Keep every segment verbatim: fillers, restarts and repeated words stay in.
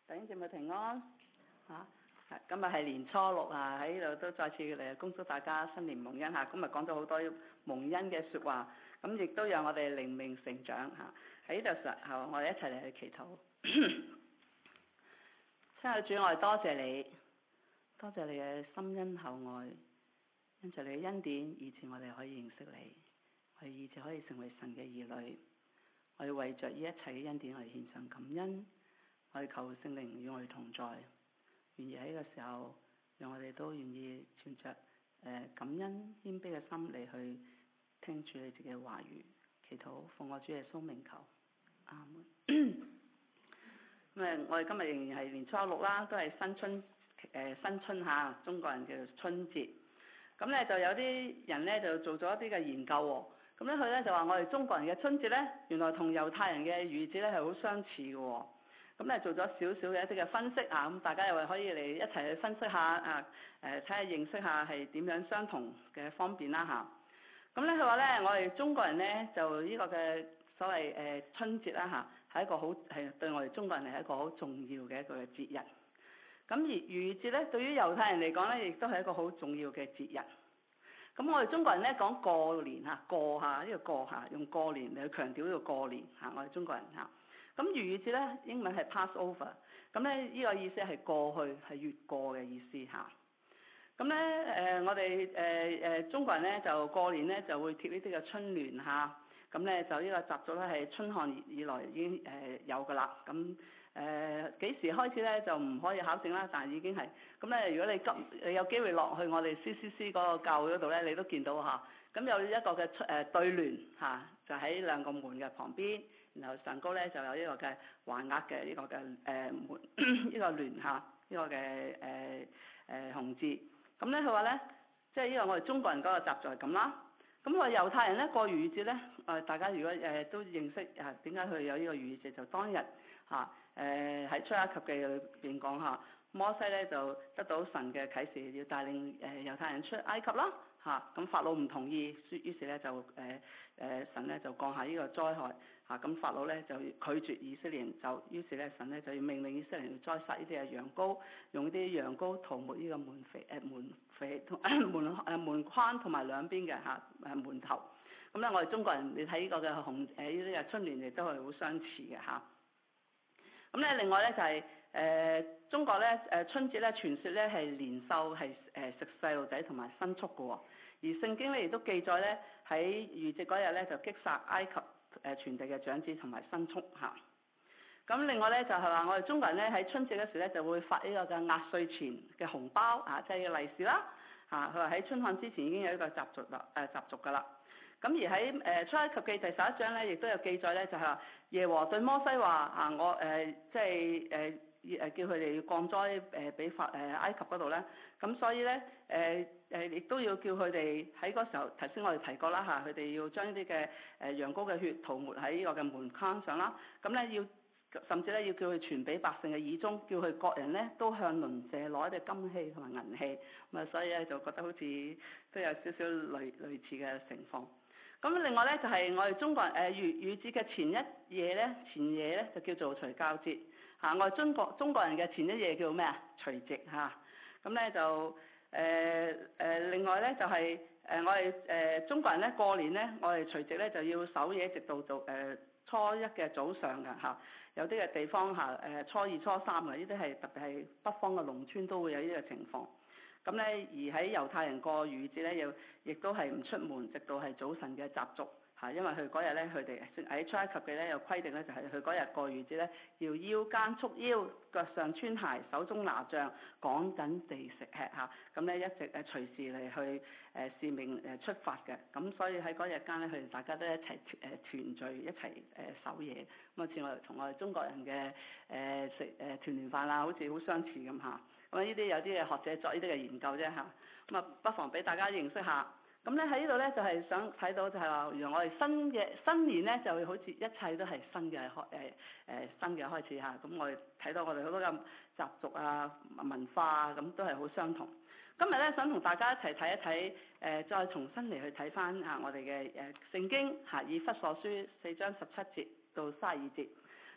弟兄姊妹平安嚇，今日係年初六啊，喺呢度都再次嚟恭祝大家新年蒙恩嚇。今日講咗好多蒙恩嘅説話，咁亦都讓我哋靈命成長嚇。喺呢度時候，我哋一齊嚟去祈禱。親愛的主，我哋多謝你，多謝你嘅深恩厚愛，因着你嘅恩典，以致我哋可以認識你，我哋以致可以成為神嘅兒女。我哋為着呢一切嘅恩典，我哋獻上感恩。我哋求聖靈與我哋同在，願意喺呢個時候，讓我哋都願意存着誒、呃、感恩謙卑嘅心嚟去聽住你自己嘅話語，祈禱奉我主耶穌名求，阿門。咁誒，我哋今日仍然係年初六啦，都係新春誒、呃、新春嚇，中國人叫做春節。咁咧就有啲人咧就做咗一啲嘅研究喎，咁咧佢咧就話我哋中國人嘅春節咧，原來同猶太人嘅逾節咧係好相似嘅喎。咁咧做咗少少嘅一啲嘅分析啊，咁大家又可以嚟一齊去分析下啊，誒睇下認識下係點樣相同嘅方面啦嚇。咁咧佢話咧，我哋中國人咧就呢個嘅所謂誒春節啦嚇，係一個好係對我哋中國人係一個好重要嘅一個嘅節日。咁而逾節咧，對於猶太人嚟講咧，亦都係一個好重要嘅節日。咁我哋中國人咧講過年嚇，過嚇呢個過嚇，用過年嚟去強調呢個過年嚇，我哋中國人嚇。咁逾節咧，英文係 Passover， 咁咧呢個意思係過去，係越過嘅意思嚇。咁咧誒，我哋誒誒中國人咧就過年咧就會貼呢啲嘅春聯嚇，咁咧就呢個習俗咧係春漢以來已經誒有噶啦。咁誒幾時開始咧就唔可以考證啦，但係已經係咁咧。如果你急你有機會落去我哋 C C C 嗰個教會嗰度咧，你都見到嚇。咁有一個嘅出誒對聯嚇，就喺兩個門嘅旁邊。然後上高咧就有呢個嘅橫額嘅呢個嘅誒門呢個聯嚇呢個嘅誒誒紅字。咁咧佢話咧，即係呢個我哋中國人嗰個習俗係咁啦。咁我哋猶太人咧過逾節咧，誒大家如果誒、呃、都認識啊點解佢有呢個逾節，就當日嚇誒喺出埃及記裏邊講下，摩西咧就得到神嘅啟示，要帶領誒、呃、猶太人出埃及啦嚇。咁、啊、法老唔同意，於是咧就誒誒、呃、神咧就降下呢個災害嚇。咁、啊、法老咧就拒絕以色列人，就於是咧神咧就要命令以色列人要宰殺呢啲嘅羊羔，用啲羊羔塗抹呢個門扉誒門扉同門誒門框同埋兩邊嘅嚇誒門頭。咁、啊、咧我哋中國人你睇呢個嘅紅誒呢啲嘅春聯亦都係好相似嘅嚇。咁、啊、咧另外咧就係、是、誒、呃、中國咧誒春節咧傳說咧係年獸係誒食細路仔同埋牲畜嘅喎，而聖經咧亦都記載咧喺逾節嗰日咧就擊殺埃及誒全地嘅長子同埋牲畜嚇。咁另外咧就係話我哋中國人咧喺春節嗰時咧就會發呢個嘅壓歲錢嘅紅包啊，即係利是啦嚇。佢話喺春漢之前已經有一個習俗啦誒習俗㗎啦。咁而喺誒、呃、出埃及記第十一章咧，亦都有記載咧，就係、是、話耶和對摩西話啊，我誒、呃、即係誒誒叫佢哋要降災誒俾法誒埃及嗰度咧。咁所以咧誒誒亦都要叫佢哋喺嗰時候，頭先我哋提過啦嚇，佢哋要將呢啲嘅誒羊羔嘅血塗抹喺呢個嘅門框上啦。咁咧要甚至咧要叫佢傳俾百姓嘅耳中，叫佢各人咧都向鄰舍攞一啲金器同埋銀器。咁啊，所以咧就覺得好似都有少少類類似嘅情況。咁另外咧就係、是、我哋中國人誒逾逾節嘅前一夜咧，前夜咧就叫做除酵節嚇、啊。我哋中國中國人嘅前一夜叫咩啊？除夕嚇。咁咧就誒誒、呃呃、另外咧就係、是、誒、呃、我哋誒、呃、中國人咧過年咧，我哋除夕咧就要守夜直到做誒、呃、初一嘅早上嘅嚇、啊。有啲嘅地方嚇誒、呃、初二初三嘅，呢啲係特別係北方嘅農村都會有呢個情況。咁咧，而喺猶太人過逾節咧，又亦都係唔出門，直到係早晨嘅習俗嚇，因為佢嗰日咧，佢哋喺出埃及記咧有規定咧，就係佢嗰日過逾節咧，要腰間束腰，腳上穿鞋，手中拿杖，趕緊地食吃嚇，咁咧一直誒隨時嚟去誒使命誒出發嘅，咁所以喺嗰日間咧，佢哋大家都一齊誒團聚，一齊誒守夜，咁好似我哋同我哋中國人嘅誒食誒團年飯啦，好似好相似咁嚇。咁呢啲有啲嘅學者作呢啲嘅研究啫嚇，咁啊不妨俾大家認識下。咁咧喺呢度咧就係、是、想睇到就係話，原來我哋新嘅新年咧就會好似一切都係新嘅開誒誒新嘅開始嚇。咁我哋睇到我哋好多嘅習俗啊文化啊，咁都係好相同。今日咧想同大家一齊睇一睇誒、呃，再重新嚟去睇翻啊我哋嘅誒聖經嚇，以弗所書四章十七節到卅二節。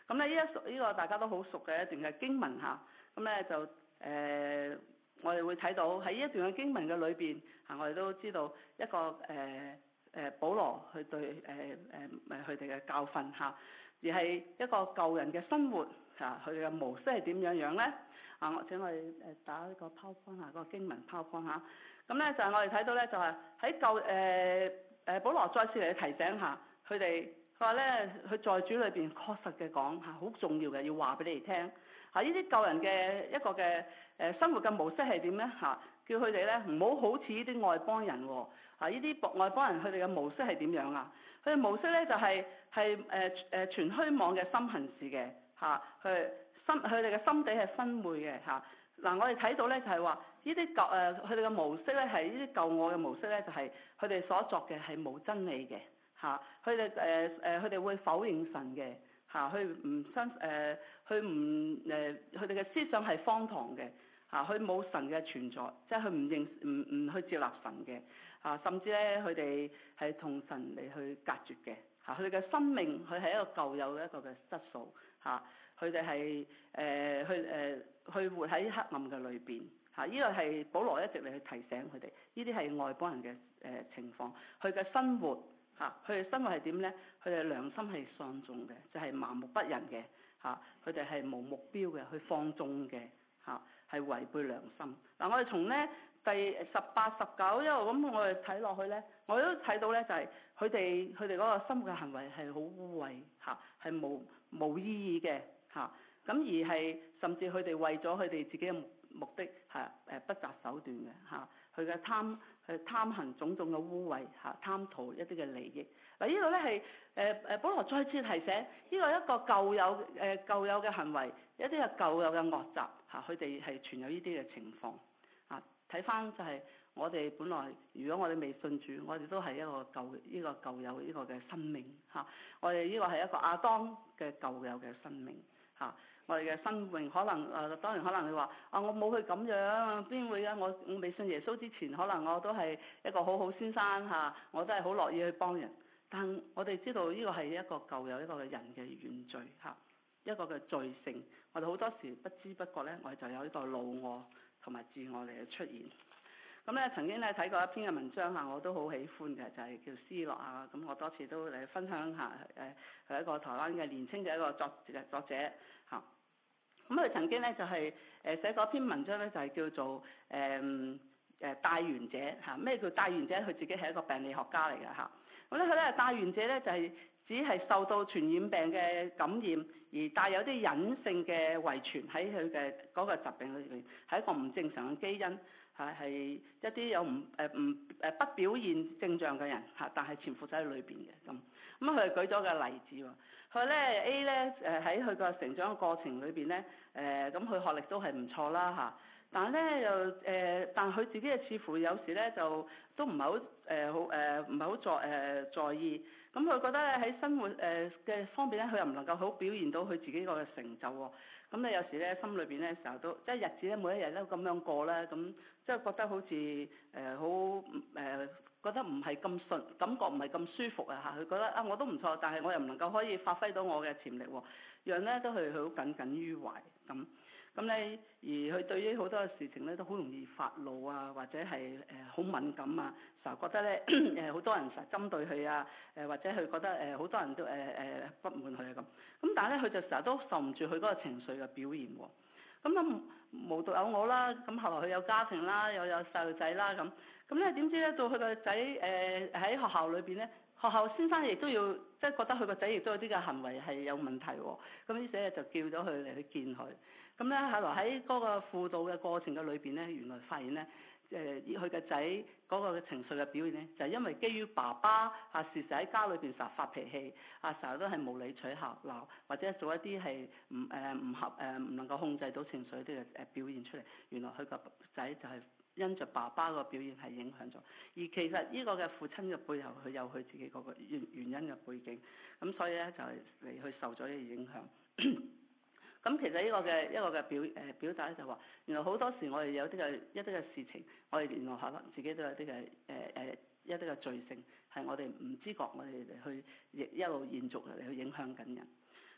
咁咧呢一呢個大家都好熟嘅一段嘅經文嚇，咁咧就誒、呃、我哋會睇到喺呢一段嘅經文嘅裏邊嚇，我哋都知道一個誒誒、呃、保羅去對誒誒誒佢哋嘅教訓嚇，而係一個舊人嘅生活嚇，佢嘅模式係點樣樣咧？啊，我請我哋誒打呢個 PowerPoint 下嗰個經文 PowerPoint 下，咁咧就係我哋睇到咧就係喺舊誒誒保羅再次嚟提醒下佢哋。佢話咧，佢在主裏邊確實嘅講嚇，好重要嘅，要話俾你哋聽嚇。呢啲舊人嘅一個嘅誒生活嘅模式係點咧嚇？叫佢哋咧唔好好似呢啲外邦人喎嚇。呢啲外邦人佢哋嘅模式係點樣啊？佢哋模式咧就係係誒誒全虛妄嘅心行事嘅嚇。佢心佢哋嘅心地係昏昧嘅嚇。嗱，我哋睇到咧就係話呢啲舊誒佢哋嘅模式咧係呢啲舊我嘅模式咧就係佢哋所作嘅係冇真理嘅。嚇，佢哋誒誒，佢哋會否認神嘅嚇，佢唔相誒，佢唔誒，佢哋嘅思想係荒唐嘅嚇，佢冇神嘅存在，即係佢唔認唔唔去接納神嘅嚇，甚至咧佢哋係同神嚟去隔絕嘅嚇，佢哋嘅生命佢係一個舊有嘅一個嘅質素嚇，佢哋係誒去誒去活喺黑暗嘅裏邊嚇，呢個係保羅一直嚟去提醒佢哋，呢啲係外邦人嘅誒情況，佢嘅生活。嚇，佢哋生活係點咧？佢哋良心係喪縱嘅，就係、是、麻木不仁嘅嚇。佢哋係無目標嘅，去放縱嘅嚇，係違背良心。嗱，我哋從咧第十八、十九一路咁，我哋睇落去咧，我都睇到咧就係佢哋佢哋嗰個生活嘅行為係好污穢嚇，係冇冇意義嘅嚇。咁而係甚至佢哋為咗佢哋自己嘅目目的係誒不擇手段嘅嚇，佢嘅貪係貪行種種嘅污穢嚇，貪圖一啲嘅利益。嗱，呢度咧係誒誒保羅再次提醒，呢個一個舊有誒、呃、舊有嘅行為，一啲係舊有嘅惡習嚇，佢哋係存有呢啲嘅情況啊。睇翻就係我哋本來如果我哋未信主，我哋都係一個舊呢、呢個舊有呢個嘅生命嚇，我哋呢個係一個亞當嘅舊有嘅生命嚇。我哋嘅生命可能誒、呃，當然可能你話啊，我冇去咁樣，邊會啊？我我未信耶穌之前，可能我都係一個好好先生嚇、啊，我都係好樂意去幫人。但我哋知道呢個係一個舊有一個嘅人嘅原罪嚇、啊，一個嘅罪性。我哋好多時不知不覺咧，我哋就有呢個老我同埋自我嚟嘅出現。咁咧曾經咧睇過一篇嘅文章嚇，我都好喜歡嘅，就係、是、叫斯諾啊。咁我多次都嚟分享下誒，係一個台灣嘅年輕嘅一個作作者嚇。咁佢曾經咧就係誒寫過一篇文章咧，就係叫做誒誒帶原者嚇。咩叫帶原者？佢自己係一個病理學家嚟嘅嚇。咁咧佢咧帶原者咧就係只係受到傳染病嘅感染，而帶有啲隱性嘅遺傳喺佢嘅嗰個疾病裏邊，係一個唔正常嘅基因。係係一啲有唔誒唔誒不表現症狀嘅人嚇，但係潛伏喺裏邊嘅咁。咁佢舉咗個例子喎，佢咧 A 咧誒喺佢個成長嘅過程裏邊咧誒，咁佢學歷都係唔錯啦嚇，但係咧又誒，但係佢自己嘅似乎有時咧就都唔係好誒好誒唔係好在誒、呃、在意。咁佢覺得咧喺生活誒嘅方面咧，佢又唔能夠好表現到佢自己個嘅成就喎。咁你有時咧心裏邊咧時候都即係日子咧每一日都咁樣過咧，咁即係覺得好似誒好誒覺得唔係咁順，感覺唔係咁舒服啊嚇。佢覺得啊我都唔錯，但係我又唔能夠可以發揮到我嘅潛力喎，樣咧都係好耿耿於懷咁。咁咧，而佢對於好多嘅事情咧都好容易發怒啊，或者係誒好敏感啊，成日覺得咧誒好多人成日針對佢啊，誒或者佢覺得誒好多人都誒誒不滿佢啊咁。咁但係咧佢就成日都受唔住佢嗰個情緒嘅表現喎。咁啊無獨有我啦，咁後來佢有家庭啦，又有細路仔啦咁。咁咧點知咧到佢個仔誒喺學校裏邊咧，學校先生亦都要即係覺得佢個仔亦都有啲嘅行為係有問題喎。咁於是咧就叫咗佢嚟去見佢。咁咧後來喺嗰個輔導嘅過程嘅裏邊咧，原來發現咧，誒佢個仔嗰個嘅情緒嘅表現咧，就係、是、因為基於爸爸啊時時喺家裏邊成日發脾氣，啊成日都係無理取鬧鬧，或者做一啲係唔誒唔合誒唔、呃、能夠控制到情緒啲嘅誒表現出嚟。原來佢個仔就係因着爸爸個表現係影響咗，而其實呢個嘅父親嘅背後，佢有佢自己嗰個原原因嘅背景，咁所以咧就係嚟去受咗呢個影響。咁其實呢個嘅一個嘅表誒、呃、表達咧就話，原來好多時我哋有啲嘅一啲嘅事情，我哋原來可能自己都有啲嘅誒誒一啲嘅罪性，係我哋唔知覺，我哋嚟去亦一路延續嚟去影響緊人。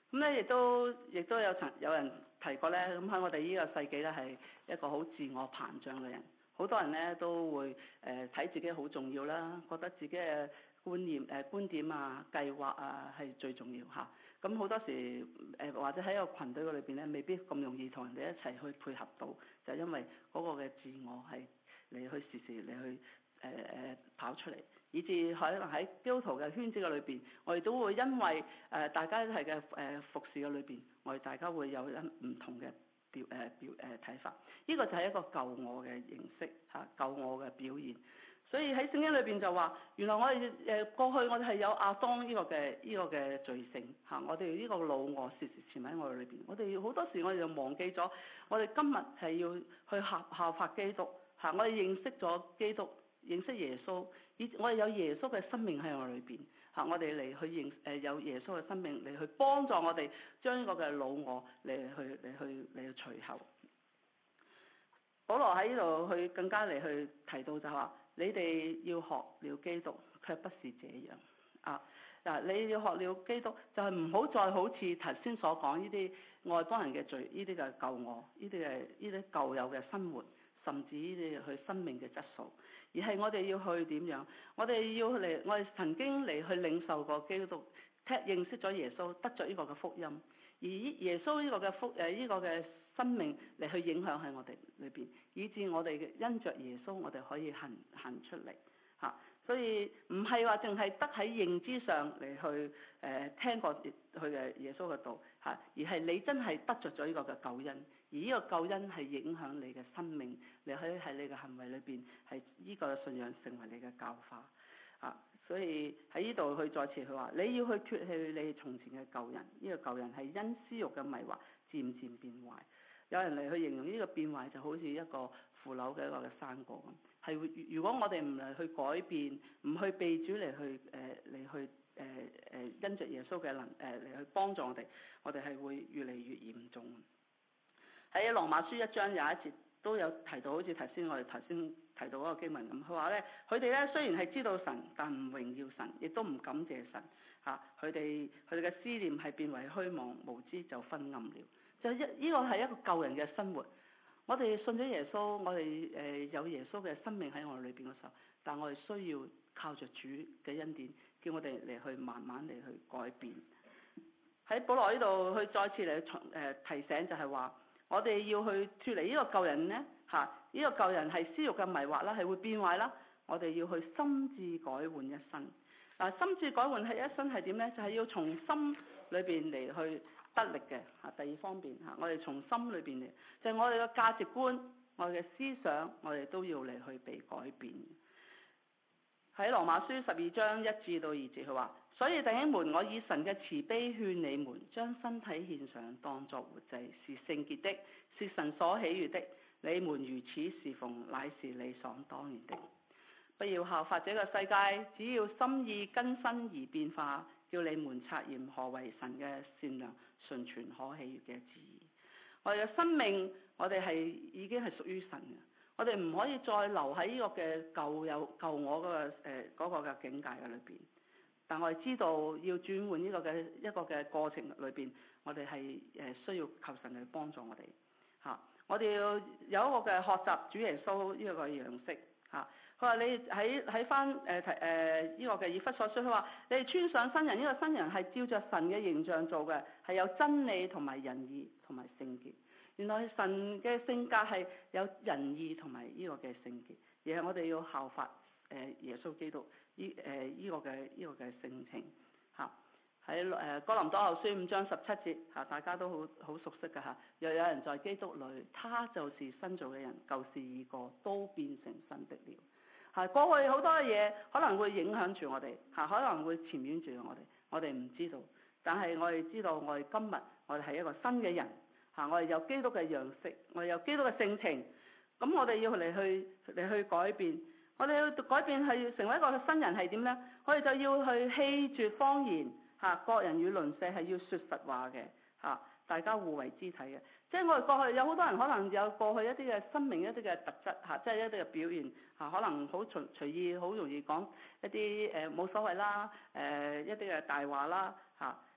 咁咧亦都亦都有曾有人提過咧，咁喺我哋呢個世紀咧係一個好自我膨脹嘅人，好多人咧都會誒睇、呃、自己好重要啦，覺得自己嘅觀念誒、呃、觀點啊、計劃啊係最重要嚇。咁、啊、好多時誒、呃、或者喺一個群隊嘅裏邊咧，未必咁容易同人哋一齊去配合到，就係因為嗰個嘅自我係你去時時你去。誒誒、呃、跑出嚟，以至可能喺基督徒嘅圈子嘅裏邊，我哋都會因為誒、呃、大家係嘅誒服侍嘅裏邊，我哋大家會有一唔同嘅表誒、呃、表誒睇、呃、法。呢、這個就係一個舊我嘅形式嚇，舊我嘅表現。所以喺聖經裏邊就話，原來我哋誒、呃、過去我哋係有亞當呢個嘅呢、這個嘅罪性嚇，我哋呢個老我時時潛喺我哋裏邊。我哋好多時我哋就忘記咗，我哋今日係要去效效法基督嚇，我哋認識咗基督。認識耶穌，以我哋有耶穌嘅生命喺我裏邊嚇，我哋嚟去認誒有耶穌嘅生命嚟去幫助我哋將呢個嘅老我嚟去嚟去嚟去除後。保羅喺呢度去更加嚟去提到就話，你哋要學了基督，卻不是這樣啊嗱，你要學了基督，就係唔好再好似頭先所講呢啲外邦人嘅罪，呢啲嘅舊我，呢啲嘅呢啲舊有嘅生活。甚至呢啲去生命嘅質素，而係我哋要去點樣？我哋要嚟，我哋曾經嚟去領受過基督，聽認識咗耶穌，得咗呢個嘅福音，而耶穌呢個嘅福誒呢個嘅生命嚟去影響喺我哋裏邊，以致我哋嘅因着耶穌，我哋可以行行出嚟嚇。所以唔係話淨係得喺認知上嚟去誒、呃、聽過佢嘅耶穌嘅道嚇，而係你真係得着咗呢個嘅救恩，而呢個救恩係影響你嘅生命，你可以喺你嘅行為裏邊係呢個信仰成為你嘅教化啊。所以喺呢度佢再次佢話，你要去脫去你從前嘅舊人，呢、這個舊人係因私欲嘅迷惑漸漸變壞。有人嚟去形容呢個變壞就好似一個腐朽嘅一個嘅生果咁，係會如果我哋唔嚟去改變，唔去被主嚟去誒嚟、呃、去誒誒、呃、因着耶穌嘅能誒嚟、呃、去幫助我哋，我哋係會越嚟越嚴重。喺羅馬書一章有一節都有提到，好似頭先我哋頭先提到嗰個經文咁，佢話咧，佢哋咧雖然係知道神，但唔榮耀神，亦都唔感謝神嚇，佢哋佢哋嘅思念係變為虛妄，無知就昏暗了。就一呢個係一個舊人嘅生活。我哋信咗耶穌，我哋誒、呃、有耶穌嘅生命喺我哋裏邊嘅時候，但我哋需要靠着主嘅恩典，叫我哋嚟去慢慢嚟去改變。喺保羅呢度，佢再次嚟重誒提醒就係話，我哋要去脫離呢個舊人咧嚇，呢、這個舊人係私欲嘅迷惑啦，係會變壞啦。我哋要去心志改換一生。嗱、啊，心志改換係一生係點咧？就係、是、要從心裏邊嚟去得力嘅嚇。第二方面嚇，我哋從心裏邊嚟，就係、是、我哋嘅價值觀、我哋嘅思想，我哋都要嚟去被改變。喺羅馬書十二章一至到二節，佢話：所以弟兄們，我以神嘅慈悲勸你們，將身體獻上，當作活祭，是聖潔的，是神所喜悅的。你們如此侍奉，乃是理所當然的。不要效法這個世界，只要心意更新而變化，叫你們察驗何為神嘅善良、純全、可喜悅嘅旨意。我哋嘅生命，我哋係已經係屬於神嘅，我哋唔可以再留喺呢個嘅舊有舊我嗰、嗰個誒、呃嗰個嘅境界嘅裏邊。但我哋知道要轉換呢個嘅一個嘅過程裏邊，我哋係誒需要求神去幫助我哋嚇、啊。我哋要有一個嘅學習主耶穌呢個嘅樣式嚇。佢、啊、話你喺喺翻誒提誒呢個嘅以弗所書，佢話你哋穿上新人，呢、這個新人係照着神嘅形象做嘅，係有真理同埋仁義同埋聖潔。原來神嘅性格係有仁義同埋呢個嘅聖潔，而係我哋要效法誒耶穌基督呢誒呢個嘅呢、這個嘅性情嚇。喺誒哥林多後書五章十七節嚇，大家都好好熟悉嘅嚇。若有人在基督裏，他就是新造嘅人，舊事已過，都變成新的了。係過去好多嘅嘢可能會影響住我哋嚇，可能會纏繞住我哋，我哋唔知道。但係我哋知道，我哋今日我哋係一個新嘅人嚇，我哋有基督嘅樣式，我哋有基督嘅性情。咁我哋要嚟去嚟去改變，我哋要改變係要成為一個新人係點呢？我哋就要去棄絕謊言。嚇，各人與鄰舍係要説實話嘅嚇，大家互為肢體嘅。即係我哋過去有好多人可能有過去一啲嘅生命一啲嘅特質嚇，即係一啲嘅表現嚇，可能好隨隨意，好容易講一啲誒冇所謂啦，誒、呃、一啲嘅大話啦嚇。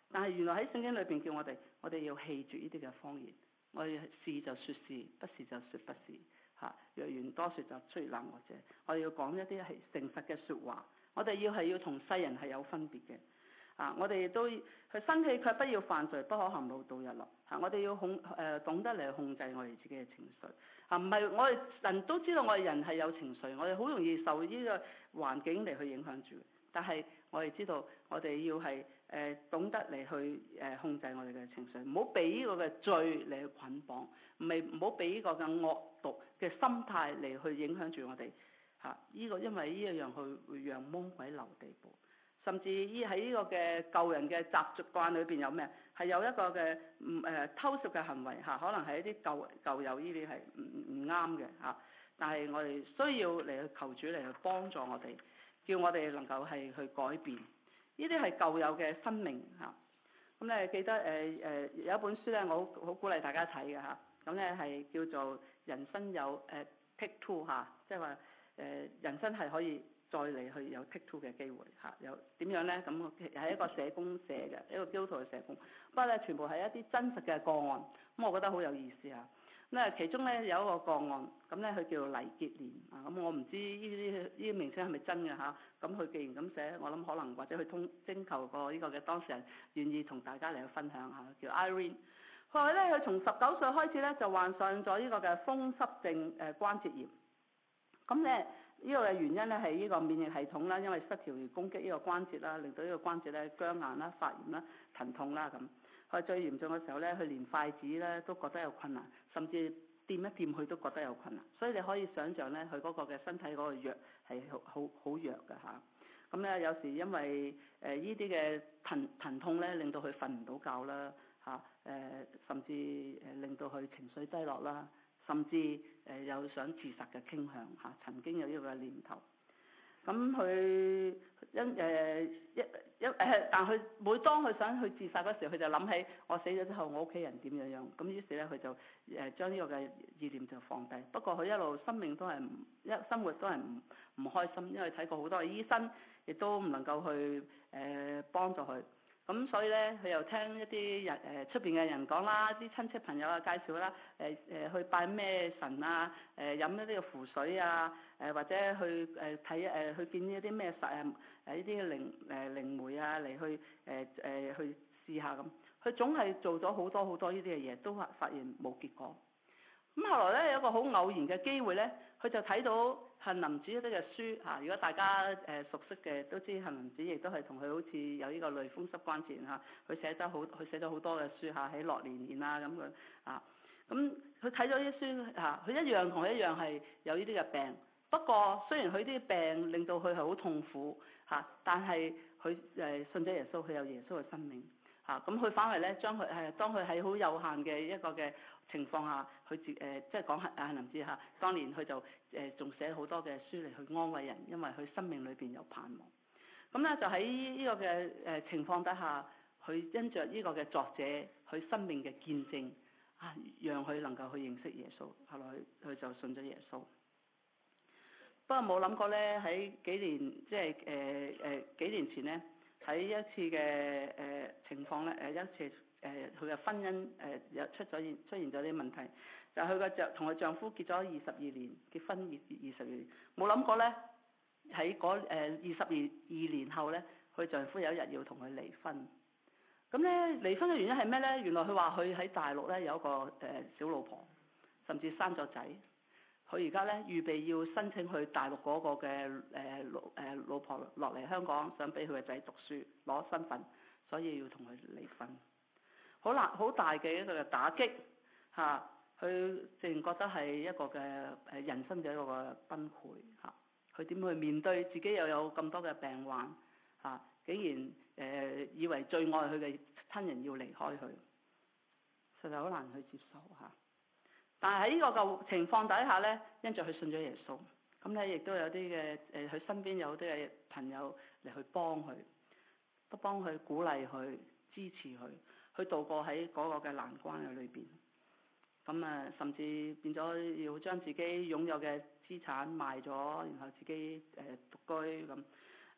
但係原來喺聖經裏邊叫我哋，我哋要棄絕呢啲嘅謊言，我哋是就說是，不是就說不是。嚇，若言多説就出於冷惡者。我哋要講一啲係誠實嘅説話，我哋要係要同世人係有分別嘅。啊，我哋都去生氣卻不要犯罪，不可含怒到日落。嚇、啊，我哋要控誒、呃、懂得嚟控制我哋自己嘅情緒。嚇、啊，唔係我哋人都知道我哋人係有情緒，我哋好容易受呢個環境嚟去影響住。但係我哋知道，我哋要係誒、呃、懂得嚟去誒、呃、控制我哋嘅情緒，唔好俾呢個嘅罪嚟去捆綁，唔係唔好俾呢個嘅惡毒嘅心態嚟去影響住我哋嚇。呢、這個因為呢一樣去會讓魔鬼留地步，甚至依喺呢個嘅舊人嘅習慣裏邊有咩？係有一個嘅唔誒偷竊嘅行為嚇、啊，可能係一啲舊舊有呢啲係唔唔啱嘅嚇。但係我哋需要嚟去求主嚟去幫助我哋。叫我哋能夠係去改變，呢啲係舊有嘅生命嚇。咁咧記得誒誒、呃呃、有一本書咧，我好好鼓勵大家睇嘅嚇。咁咧係叫做人生有誒、呃、take two 嚇，即係話誒人生係可以再嚟去有 take two 嘅機會嚇。有點樣咧？咁係一個社工寫嘅，一個基督徒嘅社工。不過咧全部係一啲真實嘅個案，咁我覺得好有意思嚇。咁啊，其中咧有一個個案，咁咧佢叫黎潔蓮啊，咁我唔知呢啲呢啲名稱係咪真嘅嚇，咁佢既然咁寫，我諗可能或者佢通徵求過呢個嘅當事人願意同大家嚟去分享下，叫 Irene。佢話咧，佢從十九歲開始咧就患上咗呢個嘅風濕症誒關節炎，咁咧呢個嘅原因咧係呢個免疫系統啦，因為失調而攻擊呢個關節啦，令到呢個關節咧僵硬啦、發炎啦、疼痛啦咁。佢最嚴重嘅時候咧，佢連筷子咧都覺得有困難，甚至掂一掂佢都覺得有困難。所以你可以想像咧，佢嗰個嘅身體嗰個弱係好好好弱嘅嚇。咁咧有時因為誒呢啲嘅疼疼痛咧，令到佢瞓唔到覺啦嚇，誒、呃、甚至誒令到佢情緒低落啦，甚至誒有想自殺嘅傾向嚇，曾經有呢個嘅念頭。咁佢因誒一一誒，但佢每當佢想去自殺嗰時候，佢就諗起我死咗之後，我屋企人點樣樣。咁於是咧，佢就誒將呢個嘅意念就放低。不過佢一路生命都係唔一生活都係唔唔開心，因為睇過好多嘅醫生，亦都唔能夠去誒、呃、幫助佢。咁所以咧，佢又聽一啲人誒出邊嘅人講啦，啲親戚朋友啊介紹啦，誒、呃、誒、呃、去拜咩神啊，誒、呃、飲一啲嘅符水啊，誒、呃、或者去誒睇誒去見一啲咩神誒誒呢啲靈誒靈媒啊嚟去誒誒、呃呃、去試下咁，佢總係做咗好多好多呢啲嘅嘢，都發發現冇結果。咁後來咧有一個好偶然嘅機會咧，佢就睇到杏林子一啲嘅書嚇。如果大家誒熟悉嘅都知，杏林子亦都係同佢好似有呢個類風濕關節嚇。佢寫得好，佢寫咗好多嘅書嚇，喺樂年年啊咁樣啊。咁佢睇咗啲書嚇，佢一樣同佢一樣係有呢啲嘅病。不過雖然佢啲病令到佢係好痛苦嚇，但係佢誒信咗耶穌，佢有耶穌嘅生命。啊，咁佢反為咧，將佢係當佢喺好有限嘅一個嘅情況下，佢自誒即係講係啊林子嚇，當年佢就誒仲寫好多嘅書嚟去安慰人，因為佢生命裏邊有盼望。咁咧就喺呢個嘅誒情況底下，佢因着呢個嘅作者佢生命嘅見證啊，讓佢能夠去認識耶穌，後來佢佢就信咗耶穌。不過冇諗過咧，喺幾年即係誒誒幾年前咧。喺一次嘅誒、呃、情況咧，誒、呃、一次誒佢嘅婚姻誒有、呃、出咗現出現咗啲問題，就係佢個丈同佢丈夫結咗二十二年，結婚二二十二年，冇諗過咧喺嗰誒二十二二年後咧，佢丈夫有一日要同佢離婚。咁咧離婚嘅原因係咩咧？原來佢話佢喺大陸咧有一個誒、呃、小老婆，甚至生咗仔。佢而家咧預備要申請去大陸嗰個嘅誒老誒老婆落嚟香港，想俾佢個仔讀書攞身份，所以要同佢離婚。好難好大嘅一個打擊嚇，佢淨覺得係一個嘅誒人生嘅一個嘅崩潰嚇。佢點去面對自己又有咁多嘅病患嚇？竟然誒、呃、以為最愛佢嘅親人要離開佢，實在好難去接受嚇。但係喺呢個嘅情況底下咧，因着佢信咗耶穌，咁咧亦都有啲嘅誒，佢、呃、身邊有啲嘅朋友嚟去幫佢，都幫佢鼓勵佢、支持佢，去度過喺嗰個嘅難關嘅裏邊。咁啊，甚至變咗要將自己擁有嘅資產賣咗，然後自己誒獨、呃、居咁。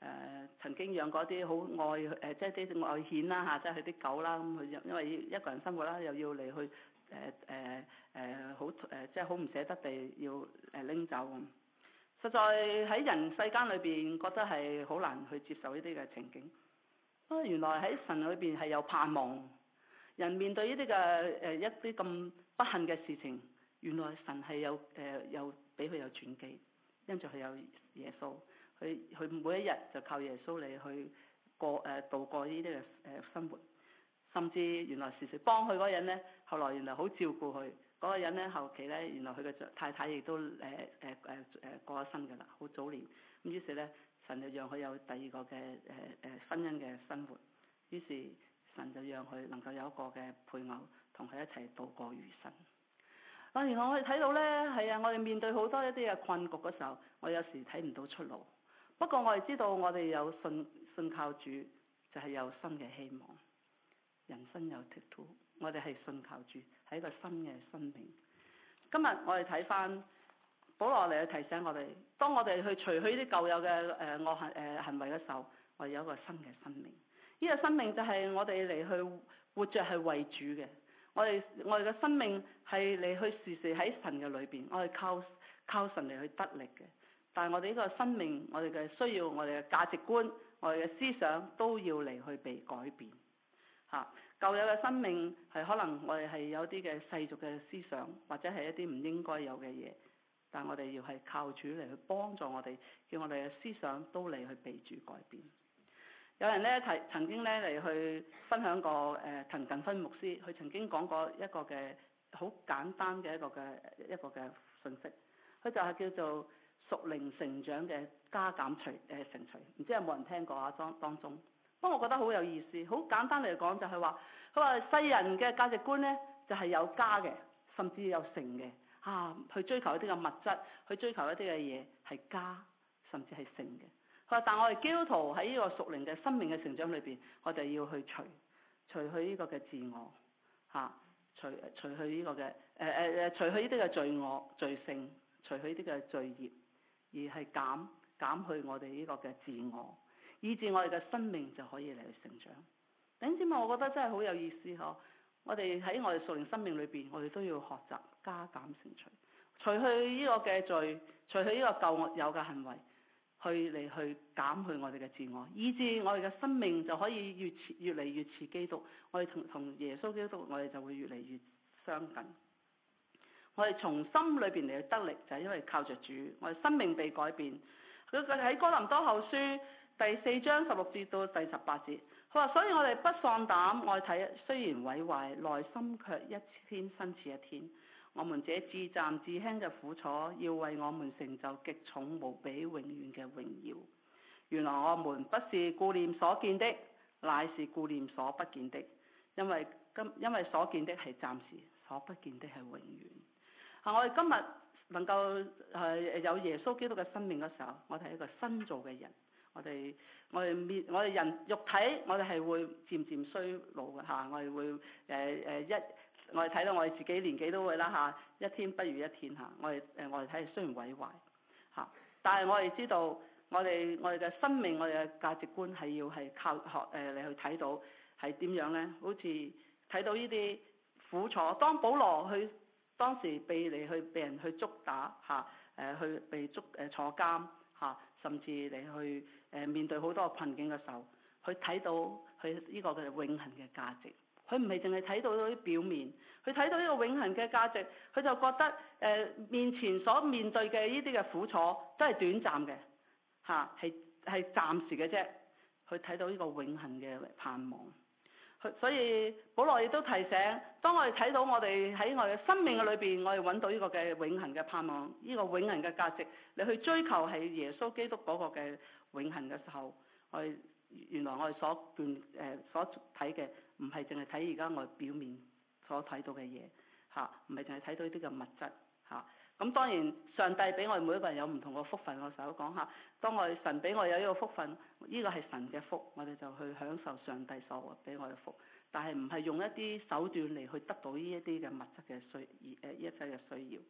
呃、曾經養過啲好愛誒、呃，即係啲外犬啦嚇，即係佢啲狗啦，咁佢因因為一個人生活啦，又要嚟去誒誒誒好誒，即係好唔捨得地要誒拎走咁。實在喺人世間裏邊，覺得係好難去接受呢啲嘅情景。啊，原來喺神裏邊係有盼望。人面對呢啲嘅誒一啲咁不幸嘅事情，原來神係有誒、呃、有俾佢有轉機，因住佢有耶穌，佢佢每一日就靠耶穌嚟去過誒、呃、度過呢啲嘅誒生活。甚至原來時時幫佢嗰個人咧，後來原來好照顧佢嗰個人咧，後期咧原來佢嘅太太亦都誒誒誒誒過咗身㗎啦，好早年。咁於是咧，神就讓佢有第二個嘅誒誒婚姻嘅生活。於是神就讓佢能夠有一個嘅配偶同佢一齊度過餘生。啊，原來我哋睇到咧，係啊，我哋面對好多一啲嘅困局嘅時候，我有時睇唔到出路。不過我哋知道我哋有信信靠主，就係有新嘅希望。人生有 take two， 我哋係信靠主，係一個新嘅生命。今日我哋睇翻保羅嚟去提醒我哋，當我哋去除去啲舊有嘅誒惡行誒行為嘅時候，我哋有一個新嘅生命。呢、這個生命就係我哋嚟去活着係為主嘅。我哋我哋嘅生命係嚟去時時喺神嘅裏邊，我哋靠靠神嚟去得力嘅。但係我哋呢個生命，我哋嘅需要，我哋嘅價值觀，我哋嘅思想都要嚟去被改變。嚇，舊有嘅生命係可能我哋係有啲嘅世俗嘅思想，或者係一啲唔應該有嘅嘢，但我哋要係靠主嚟去幫助我哋，叫我哋嘅思想都嚟去被主改變。有人咧提曾經咧嚟去分享過誒陳近芬牧師，佢曾經講過一個嘅好簡單嘅一個嘅一個嘅信息，佢就係叫做屬靈成長嘅加減除誒乘除，唔知有冇人聽過啊？當當中。不過我覺得好有意思，好簡單嚟講就係話，佢話世人嘅價值觀呢，就係、是、有加嘅，甚至有乘嘅，啊，去追求一啲嘅物質，去追求一啲嘅嘢係加，甚至係乘嘅。佢話，但我哋基督徒喺呢個屬靈嘅生命嘅成長裏邊，我哋要去除，除去呢個嘅自我，嚇、啊，除除去呢個嘅誒誒誒，除去呢啲嘅罪惡、罪性，除去呢啲嘅罪孽，而係減減去我哋呢個嘅自我。以致我哋嘅生命就可以嚟去成長。弟兄姊妹，我覺得真係好有意思嗬！我哋喺我哋屬靈生命裏邊，我哋都要學習加減乘除，除去呢個嘅罪，除去呢個舊有嘅行為，去嚟去減去我哋嘅自我，以致我哋嘅生命就可以越似越嚟越似基督。我哋同同耶穌基督，我哋就會越嚟越相近。我哋從心裏邊嚟去得力，就係因為靠着主，我哋生命被改變。佢佢喺哥林多後書第四章十六節到第十八節，佢話：所以我哋不喪膽，我哋睇雖然毀壞，內心卻一天新似一天。我們這至暫至輕嘅苦楚，要為我們成就極重無比永遠嘅榮耀。原來我們不是顧念所見的，乃是顧念所不見的，因為今因為所見的係暫時，所不見的係永遠。啊！我哋今日能夠係有耶穌基督嘅生命嘅時候，我哋係一個新造嘅人。我哋我哋面我哋人肉體，我哋係會漸漸衰老嘅嚇。我哋會誒誒、呃、一，我哋睇到我哋自己年紀都會啦嚇，一天不如一天嚇。我哋誒我哋睇雖然毀壞嚇，但係我哋知道我哋我哋嘅生命，我哋嘅價值觀係要係靠學誒你去睇到係點樣咧？好似睇到呢啲苦楚，當保羅去當時被嚟去被人去捉打嚇，誒去被捉誒坐監嚇，甚至嚟去誒面對好多困境嘅時候，佢睇到佢呢個嘅永恆嘅價值。佢唔係淨係睇到啲表面，佢睇到呢個永恆嘅價值，佢就覺得誒面前所面對嘅呢啲嘅苦楚都係短暫嘅嚇，係係暫時嘅啫。佢睇到呢個永恆嘅盼望。所以保羅亦都提醒，當我哋睇到我哋喺我哋嘅生命嘅裏邊，我哋揾到呢個嘅永恆嘅盼望，呢個永恆嘅價值，你去追求係耶穌基督嗰個嘅永恆嘅時候，我哋原來我哋所見誒所睇嘅唔係淨係睇而家我哋表面所睇到嘅嘢嚇，唔係淨係睇到呢啲嘅物質嚇。咁當然上帝俾我哋每一個人有唔同嘅福分，我成日都講下，當我哋神俾我有呢個福分，呢個係神嘅福，我哋就去享受上帝所俾我嘅福，但係唔係用一啲手段嚟去得到呢一啲嘅物質嘅需誒一切嘅需要。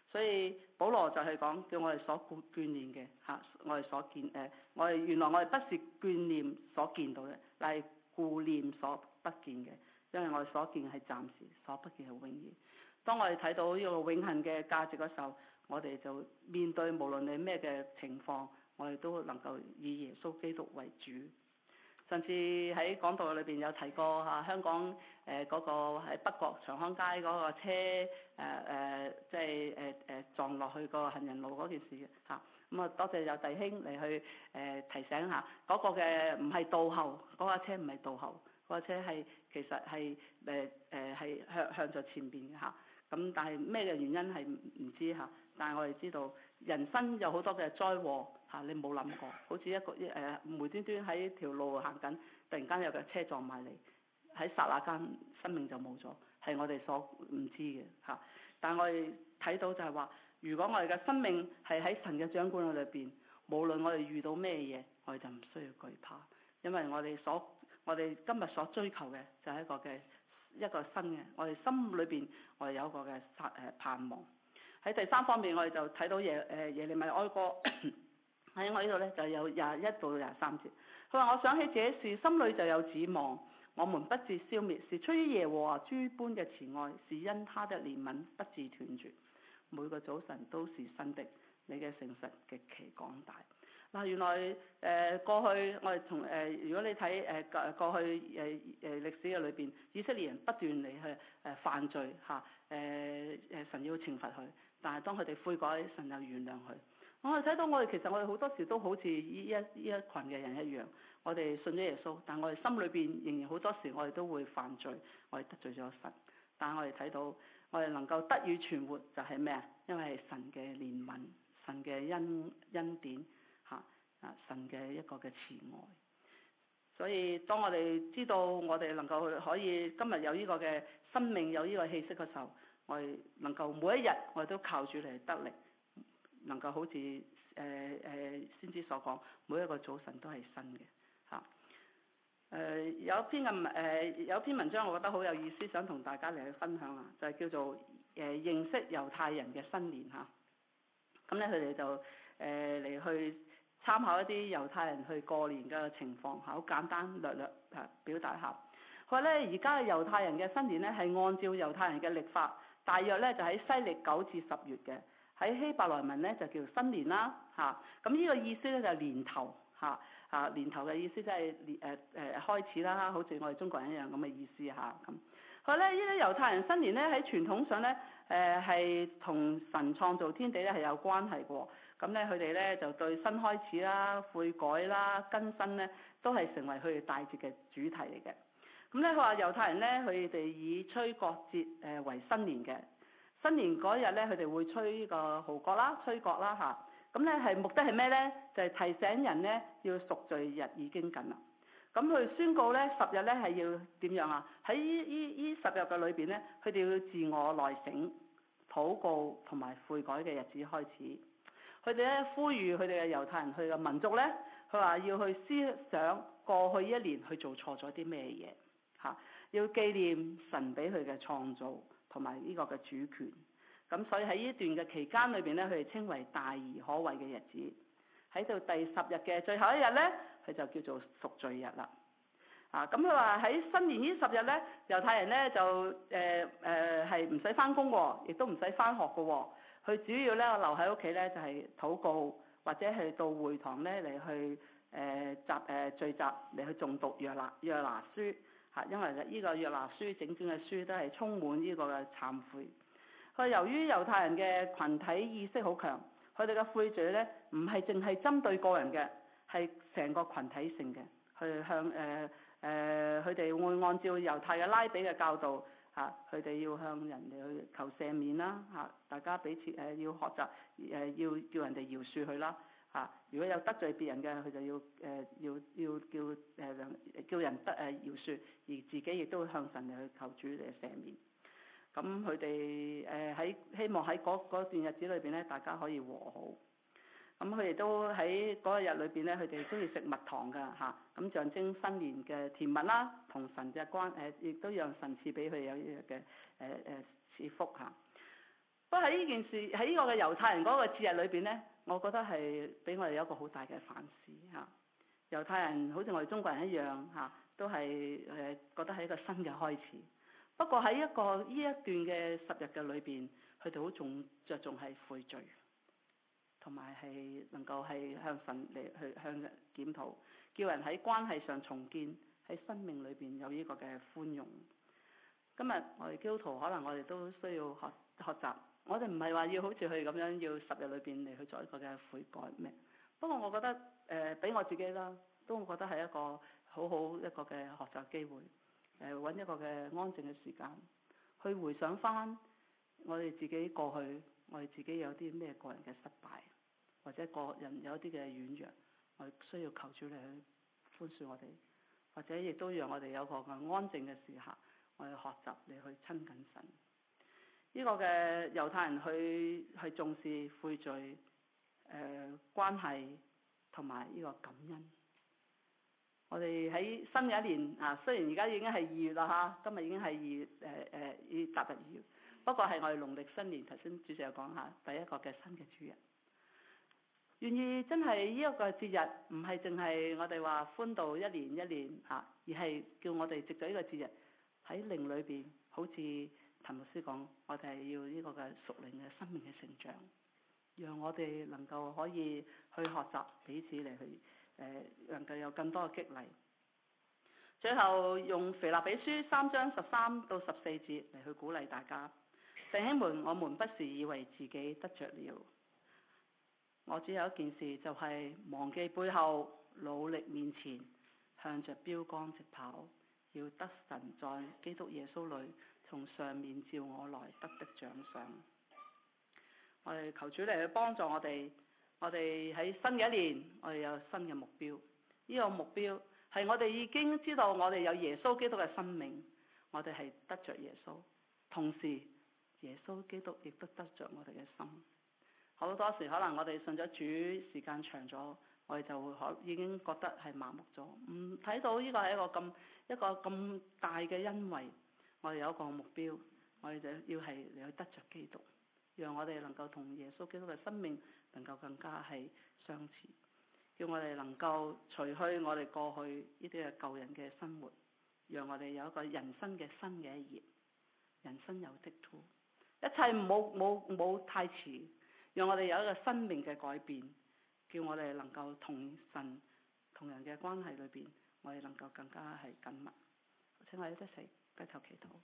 所以保羅就係講叫我哋所眷眷念嘅嚇，我哋所見誒、呃，我哋原來我哋不是眷念所見到嘅，但係顧念所不見嘅，因為我哋所見係暫時，所不見係永遠。當我哋睇到呢個永恆嘅價值嘅時候，我哋就面對無論你咩嘅情況，我哋都能夠以耶穌基督為主。甚至喺講道裏邊有提過嚇、啊、香港誒嗰、呃那個喺北角長康街嗰個車誒誒即係誒誒撞落去個行人路嗰件事嘅嚇，咁啊多謝有弟兄嚟去誒、呃、提醒下嗰、那個嘅唔係倒後，嗰、那、架、個、車唔係倒後，嗰、那、架、個、車係其實係誒誒係向向著前邊嘅嚇。咁但係咩嘅原因係唔唔知嚇，但係我哋知道人生有好多嘅災禍嚇，你冇諗過，好似一個誒、呃、無端端喺條路行緊，突然間有架車撞埋嚟，喺剎那間生命就冇咗，係我哋所唔知嘅嚇。但係我哋睇到就係話，如果我哋嘅生命係喺神嘅掌管裏邊，無論我哋遇到咩嘢，我哋就唔需要懼怕，因為我哋所我哋今日所追求嘅就係一個嘅。一個新嘅，我哋心裏邊我哋有一個嘅誒盼望。喺第三方面，我哋就睇到耶誒耶利米哀歌喺我呢度咧就有廿一到廿三節。佢話：我想起這事，心裏就有指望。我們不致消滅，是出於耶和華諸般嘅慈愛，是因他的憐憫不致斷絕。每個早晨都是新的，你嘅誠實極其廣大。嗱，原來誒、呃、過去我哋從誒，如果你睇誒過過去誒誒、呃、歷史嘅裏邊，以色列人不斷嚟去誒、呃、犯罪嚇，誒誒神要懲罰佢，但係當佢哋悔改，神又原諒佢。我哋睇到我哋其實我哋好多時都好似呢一呢一群嘅人一樣，我哋信咗耶穌，但我哋心裏邊仍然好多時我哋都會犯罪，我哋得罪咗神。但係我哋睇到我哋能夠得以存活就係咩啊？因為係神嘅憐憫，神嘅恩恩典。嚇啊！神嘅一個嘅慈愛，所以當我哋知道我哋能夠可以今日有呢個嘅生命有呢個氣息嘅時候，我哋能夠每一日我哋都靠住嚟得力，能夠好似誒誒先知所講，每一個早晨都係新嘅嚇。誒、呃、有一篇嘅誒、呃、有一篇文章，我覺得好有意思，想同大家嚟去分享啊，就係、是、叫做誒、呃、認識猶太人嘅新年嚇。咁咧佢哋就誒嚟、呃、去。參考一啲猶太人去過年嘅情況，好簡單略略啊表達下。佢話咧，而家嘅猶太人嘅新年咧係按照猶太人嘅曆法，大約咧就喺西歷九至十月嘅。喺希伯來文咧就叫新年啦嚇。咁呢個意思咧就係年頭嚇嚇，年頭嘅意思即係年誒誒開始啦，好似我哋中國人一樣咁嘅意思嚇咁。佢咧呢啲猶太人新年咧喺傳統上咧誒係同神創造天地咧係有關係嘅。咁咧佢哋咧就對新開始啦、悔改啦、更新咧都係成為佢哋大節嘅主題嚟嘅。咁咧佢話猶太人咧佢哋以吹角節誒為新年嘅。新年嗰日咧佢哋會吹呢個號角啦、吹角啦嚇。咁咧係目的係咩咧？就係、是、提醒人咧要贖罪日已經近啦。咁佢宣告咧十日咧係要點樣啊？喺呢呢呢十日嘅裏邊咧，佢哋要自我內省、禱告同埋悔改嘅日子開始。佢哋咧呼籲佢哋嘅猶太人去嘅民族咧，佢話要去思想過去一年去做錯咗啲咩嘢嚇，要紀念神俾佢嘅創造同埋呢個嘅主權。咁所以喺呢段嘅期間裏邊咧，佢哋稱為大而可畏嘅日子。喺到第十日嘅最後一日咧，佢就叫做贖罪日啦。啊，咁佢話喺新年呢十日咧，猶太人咧就誒誒係唔使翻工喎，亦都唔使翻學嘅喎。佢主要咧留喺屋企咧就係禱告，或者係到會堂咧嚟去誒集誒聚集嚟去誦讀約拿約拿書嚇，因為呢個約拿書整卷嘅書都係充滿呢個嘅懺悔。佢由於猶太人嘅群體意識好強，佢哋嘅悔罪咧唔係淨係針對個人嘅，係成個群體性嘅，去向誒誒佢哋會按照猶太嘅拉比嘅教導。嚇！佢哋要向人哋去求赦免啦，嚇！大家彼此誒要學習誒要叫人哋饒恕佢啦，嚇！如果有得罪別人嘅，佢就要誒要要叫誒叫人得誒饒恕，而自己亦都會向神嚟去求主嚟赦免。咁佢哋誒喺希望喺嗰段日子裏邊咧，大家可以和好。咁佢哋都喺嗰個日裏邊咧，佢哋都要食蜜糖㗎嚇，咁象徵新年嘅甜蜜啦，同神嘅關誒，亦都讓神賜俾佢有呢個嘅誒誒賜福嚇。 不過喺呢件事喺呢個嘅猶太人嗰個節日裏邊咧，我覺得係俾我哋有一個好大嘅反思嚇。猶太人好似我哋中國人一樣嚇，都係誒覺得係一個新嘅開始。不過喺一個呢一段嘅十日嘅裏邊，佢哋好重着重係悔罪，同埋係能夠係向神嚟去向人檢討，叫人喺關係上重建，喺生命裏邊有呢個嘅寬容。今日我哋基督徒可能我哋都需要學學習。我哋唔係話要好似佢咁樣，要十日裏邊嚟去做一個嘅悔改咩？不過我覺得誒，俾、呃、我自己啦，都覺得係一個好好一個嘅學習機會。誒、呃，揾一個嘅安靜嘅時間，去回想翻我哋自己過去，我哋自己有啲咩個人嘅失敗，或者個人有一啲嘅軟弱，我哋需要求主你去寬恕我哋，或者亦都讓我哋有個嘅安靜嘅時刻，我哋學習你去親近神。呢個嘅猶太人去去重視悔罪、誒、呃、關係同埋呢個感恩。我哋喺新嘅一年啊，雖然而家已經係二月啦嚇，今日已經係二月誒誒要踏入二月，不過係我哋農曆新年。頭先主席有講下第一個嘅新嘅主日，願意真係呢一個節日唔係淨係我哋話歡度一年一年啊，而係叫我哋藉咗呢個節日喺靈裏邊好似。陳牧師講，我哋係要呢個嘅屬靈嘅生命嘅成長，讓我哋能夠可以去學習彼此嚟去誒、呃，能夠有更多嘅激勵。最後用腓立比書三章十三到十四節嚟去鼓勵大家，弟兄們，我們不是以為自己得着了，我只有一件事，就係、是、忘記背後，努力面前，向着標竿直跑，要得神在基督耶穌裏從上面召我來得的獎賞。我哋求主嚟去幫助我哋，我哋喺新嘅一年，我哋有新嘅目標。呢、這個目標係我哋已經知道，我哋有耶穌基督嘅生命，我哋係得着耶穌，同時耶穌基督亦都得着我哋嘅心。好多時可能我哋信咗主時間長咗，我哋就會可已經覺得係麻木咗，唔睇到呢個係一個咁一個咁大嘅恩惠。我哋有一個目標，我哋就要係嚟去得着基督，讓我哋能夠同耶穌基督嘅生命能夠更加係相似，叫我哋能夠除去我哋過去呢啲嘅舊人嘅生活，讓我哋有一個人生嘅新嘅一頁，人生有積土，一切冇冇冇太遲，讓我哋有一個生命嘅改變，叫我哋能夠同神同人嘅關係裏邊，我哋能夠更加係緊密。請我哋一齊低頭祈禱。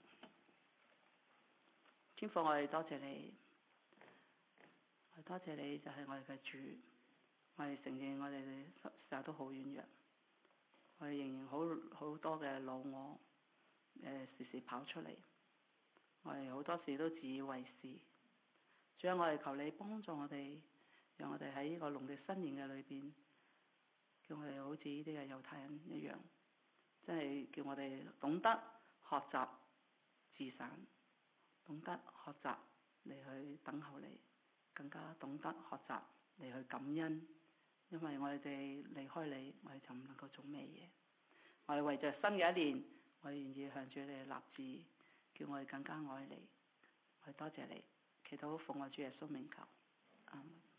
天父，我哋多謝你，我哋多謝你就係我哋嘅主。我哋承認我哋成日都好軟弱，我哋仍然好好多嘅老我，誒、呃、時時跑出嚟。我哋好多時都自以為是。主啊，我哋求你幫助我哋，讓我哋喺呢個農曆新年嘅裏邊，叫我哋好似呢啲嘅猶太人一樣，真係叫我哋懂得學習自省，懂得學習嚟去等候你，更加懂得學習嚟去感恩，因為我哋離開你，我哋就唔能夠做咩嘢。我哋為着新嘅一年，我哋願意向住你立志，叫我哋更加愛你。我哋多謝你，祈禱奉我主耶穌名求，阿們。